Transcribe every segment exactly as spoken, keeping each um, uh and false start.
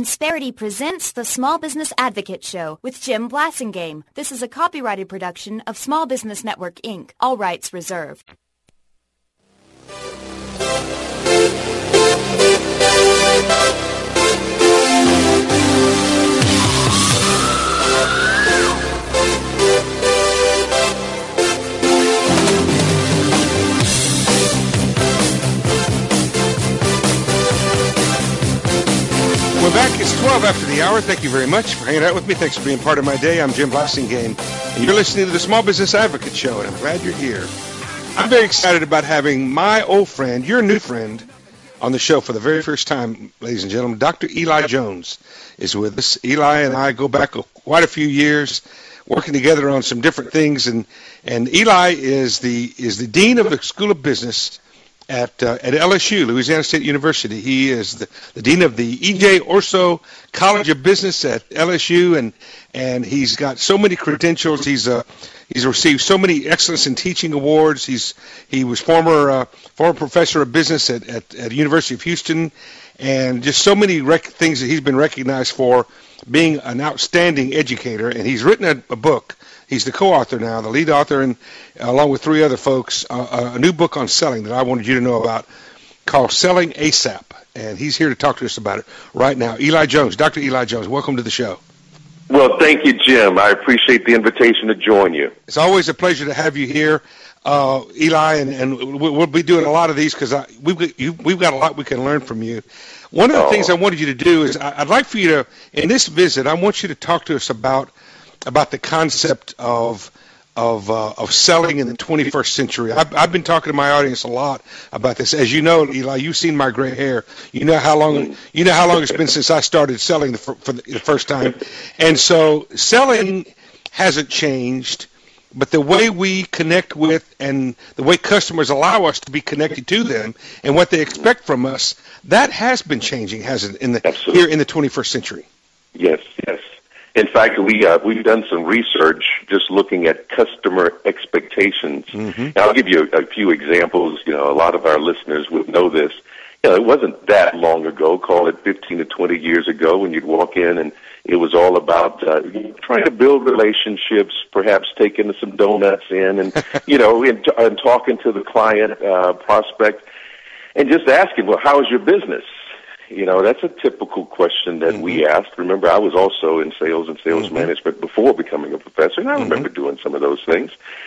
Insperity presents the Small Business Advocate Show with Jim Blasingame. This is a copyrighted production of Small Business Network, Incorporated. All rights reserved. We're back. It's twelve after the hour. Thank you very much for hanging out with me. Thanks for being part of my day. I'm Jim Blasingame, and you're listening to the Small Business Advocate Show, and I'm glad you're here. I'm very excited about having my old friend, your new friend, on the show for the very first time, ladies and gentlemen. Doctor Eli Jones is with us. Eli and I go back quite a few years, working together on some different things, and and Eli is the is the dean of the School of Business at uh, at L S U, Louisiana State University. He is the, the dean of the E J Orso College of Business at L S U, and and he's got so many credentials. He's uh, he's received so many excellence in teaching awards. He's he was former uh, former professor of business at, at at the University of Houston, and just so many rec- things that he's been recognized for being an outstanding educator. And he's written a, a book. He's the co-author now, the lead author, and uh, along with three other folks, uh, a new book on selling that I wanted you to know about called Selling ASAP. And he's here to talk to us about it right now. Eli Jones, Doctor Eli Jones, welcome to the show. Well, thank you, Jim. I appreciate the invitation to join you. It's always a pleasure to have you here, uh, Eli, and, and we'll be doing a lot of these because we've, you, we've got a lot we can learn from you. One of the oh. things I wanted you to do is I'd like for you to, in this visit, I want you to talk to us about about the concept of of uh, of selling in the twenty-first century. I've, I've been talking to my audience a lot about this. As you know, Eli, you've seen my gray hair. You know how long you know how long it's been since I started selling the, for the, the first time, and so selling hasn't changed, but the way we connect with and the way customers allow us to be connected to them and what they expect from us, that has been changing, hasn't it, in the Absolutely. here in the twenty-first century? Yes, yes. In fact, we, uh, we've done some research just looking at customer expectations. Mm-hmm. Now, I'll give you a, a few examples. You know, a lot of our listeners would know this. You know, it wasn't that long ago, call it fifteen to twenty years ago, when you'd walk in and it was all about uh, trying to build relationships, perhaps taking some donuts in and, you know, and, and talking to the client, uh, prospect, and just asking, well, how is your business? You know, that's a typical question that mm-hmm. we asked. Remember, I was also in sales and sales mm-hmm. management before becoming a professor, and I mm-hmm. remember doing some of those things.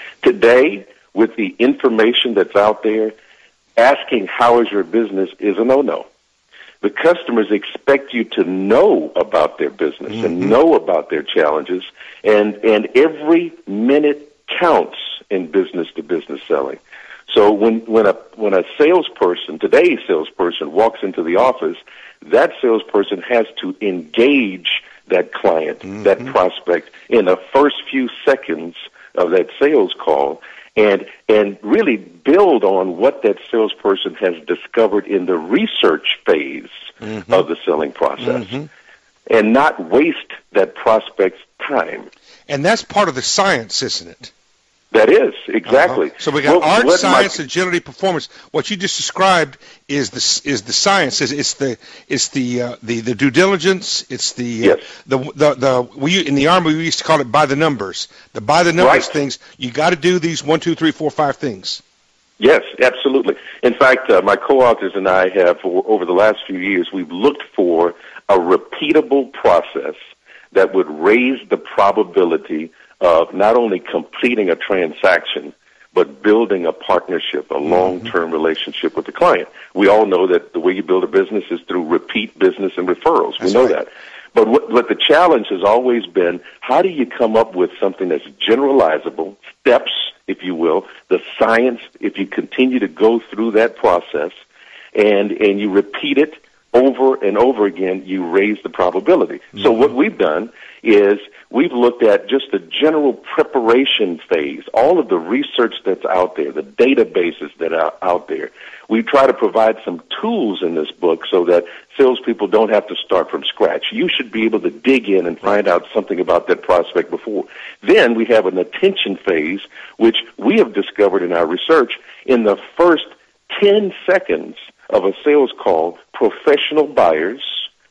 Today, with the information that's out there, asking how is your business is a no-no. The customers expect you to know about their business mm-hmm. and know about their challenges, and, and every minute counts in business-to-business selling. So when, when a when a salesperson, today's salesperson, walks into the office, that salesperson has to engage that client, mm-hmm. that prospect, in the first few seconds of that sales call, and and really build on what that salesperson has discovered in the research phase mm-hmm. of the selling process, mm-hmm. and not waste that prospect's time. And that's part of the science, isn't it? That is, exactly. Uh-huh. So we got what, art, what science, my, agility, performance. What you just described is the is the science. It's, it's the it's the uh, the the due diligence. It's the uh, yes. the the the we in the Army we used to call it by the numbers. The by the numbers right. things. You got to do these one, two, three, four, five things. Yes, absolutely. In fact, uh, my co-authors and I have, over the last few years, we've looked for a repeatable process that would raise the probability of not only completing a transaction, but building a partnership, a long-term relationship with the client. We all know that the way you build a business is through repeat business and referrals. That's we know right. that. But what, what the challenge has always been, how do you come up with something that's generalizable, steps, if you will, the science, if you continue to go through that process, and, and you repeat it over and over again, you raise the probability. Mm-hmm. So what we've done is we've looked at just the general preparation phase, all of the research that's out there, the databases that are out there. We try to provide some tools in this book so that salespeople don't have to start from scratch. You should be able to dig in and find out something about that prospect before. Then we have an attention phase, which we have discovered in our research in the first ten seconds of a sales call, professional buyers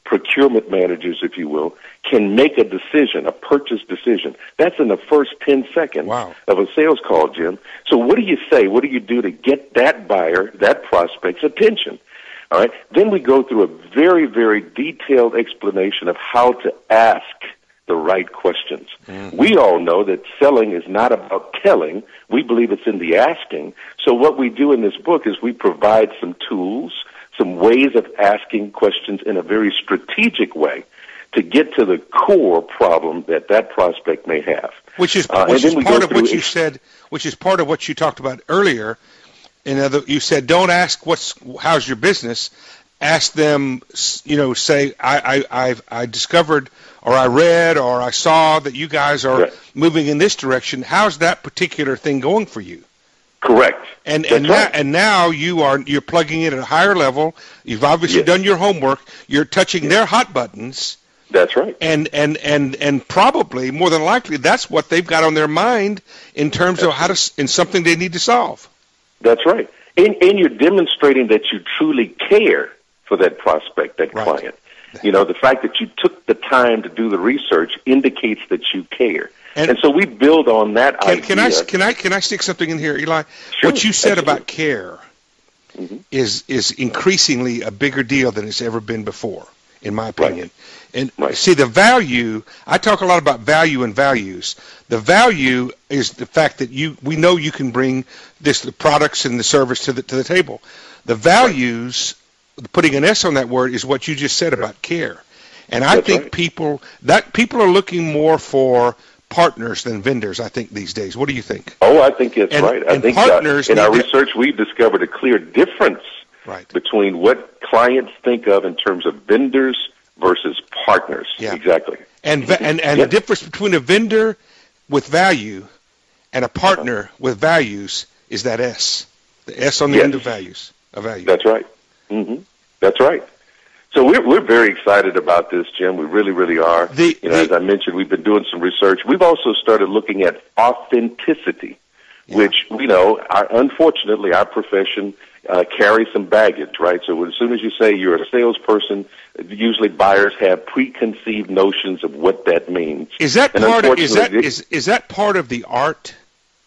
procurement managers, if you will, can make a decision, a purchase decision. That's in the first ten seconds wow. of a sales call, Jim. So what do you say? What do you do to get that buyer, that prospect's attention? All right. Then we go through a very, very detailed explanation of how to ask the right questions. Mm-hmm. We all know that selling is not about telling. We believe it's in the asking. So what we do in this book is we provide some tools, some ways of asking questions in a very strategic way to get to the core problem that that prospect may have. Which is, uh, which is part of what you said, which is part of what you talked about earlier. In other, you said, don't ask what's, how's your business. Ask them, you know, say, I, I, I've, I discovered or I read or I saw that you guys are right. moving in this direction. How's that particular thing going for you? Correct. And and, right. now, and now you are you're plugging it at a higher level. You've obviously yes. done your homework. You're touching yes. their hot buttons. That's right. And, and and and probably more than likely that's what they've got on their mind in terms that's of how to in something they need to solve. That's right. And, and you're demonstrating that you truly care for that prospect, that right. client. You know, the fact that you took the time to do the research indicates that you care. And, and so we build on that can, idea. Can I, can I, can I stick something in here, Eli? Sure, what you said absolutely. about care mm-hmm. is is increasingly a bigger deal than it's ever been before, in my opinion. Right. And right. see, the value, I talk a lot about value and values. The value is the fact that you we know you can bring this the products and the service to the to the table. The values, right. putting an S on that word, is what you just said about care. And I That's think right. people that people are looking more for partners than vendors, I think, these days. What do you think? Oh, I think that's and, right. I and think partners uh, in our to, research we've discovered a clear difference right. between what clients think of in terms of vendors versus partners. Yeah. Exactly. And and, and yeah. the difference between a vendor with value and a partner uh-huh. with values is that S. The S on the yes. end of values. Of value. That's right. Mm-hmm. That's right. So we're we're very excited about this, Jim. We really, really are. The, you know, the, as I mentioned, we've been doing some research. We've also started looking at authenticity, yeah. which, you know, our, unfortunately, our profession uh, carries some baggage, right? So as soon as you say you're a salesperson, usually buyers have preconceived notions of what that means. Is that and part of, is that it, is is that part of the art?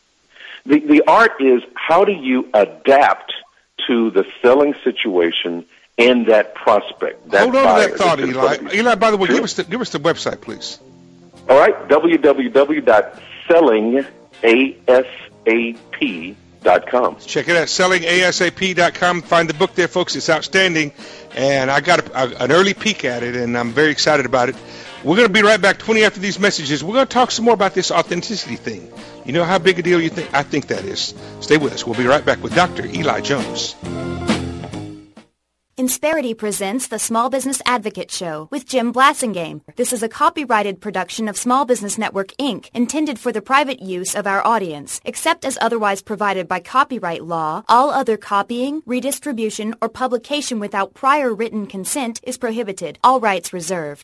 The the art is how do you adapt to the selling situation and that prospect, that Hold on buyer to that thought, Eli. Eli, by the way, sure. give us the give us the website, please. All right, w w w dot selling asap dot com. Check it out, selling A S A P dot com. Find the book there, folks. It's outstanding, and I got a, a, an early peek at it, and I'm very excited about it. We're going to be right back twenty after these messages. We're going to talk some more about this authenticity thing. You know how big a deal you think? I think that is. Stay with us. We'll be right back with Doctor Eli Jones. Insperity presents the Small Business Advocate Show with Jim Blasingame. This is a copyrighted production of Small Business Network, Incorporated, intended for the private use of our audience. Except as otherwise provided by copyright law, all other copying, redistribution, or publication without prior written consent is prohibited. All rights reserved.